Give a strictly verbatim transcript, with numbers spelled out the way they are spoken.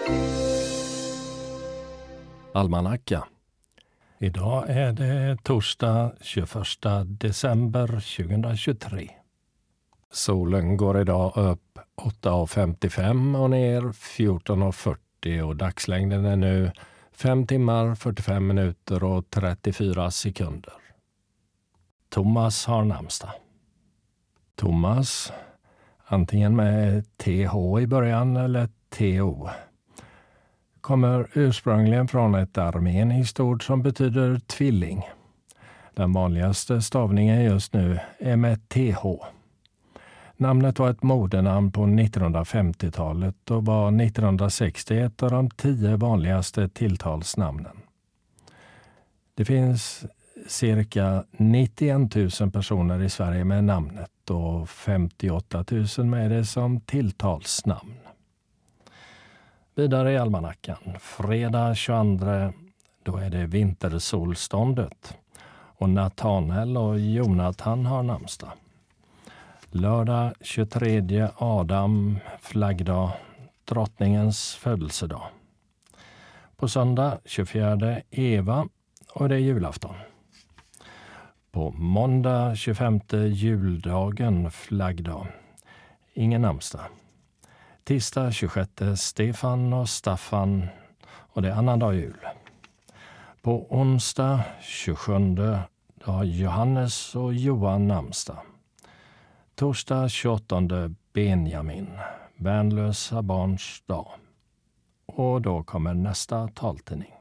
Almanacka. Idag är det torsdag tjugoförsta december tjugohundratjugotre. Solen går idag upp åtta femtiofem och ner fjorton fyrtio och dagslängden är nu fem timmar fyrtiofem minuter och trettiofyra sekunder. Thomas har namnsdag. Thomas, antingen med T H i början eller T O, kommer ursprungligen från ett armeniskt ord som betyder tvilling. Den vanligaste stavningen just nu är med T H. Namnet var ett modenamn på nittonhundrafemtiotalet och var nittonhundrasextio ett av de tio vanligaste tilltalsnamnen. Det finns cirka nittioen tusen personer i Sverige med namnet och femtioåtta tusen med det som tilltalsnamn. Vidare i almanackan. Fredag tjugoandra, då är det vintersolståndet. Och Nathanael och Jonathan har namnsdag. Lördag tjugotredje Adam, flaggdag, drottningens födelsedag. På söndag tjugofjärde Eva och det är julafton. På måndag tjugofemte juldagen, flaggdag. Ingen namnsdag. Tisdag tjugosjätte Stefan och Staffan och det är annandag jul. På onsdag tjugosjunde då har Johannes och Johan namnsdag. Torsdag tjugoåttonde Benjamin, värnlösa barns dag. Och då kommer nästa taltidning.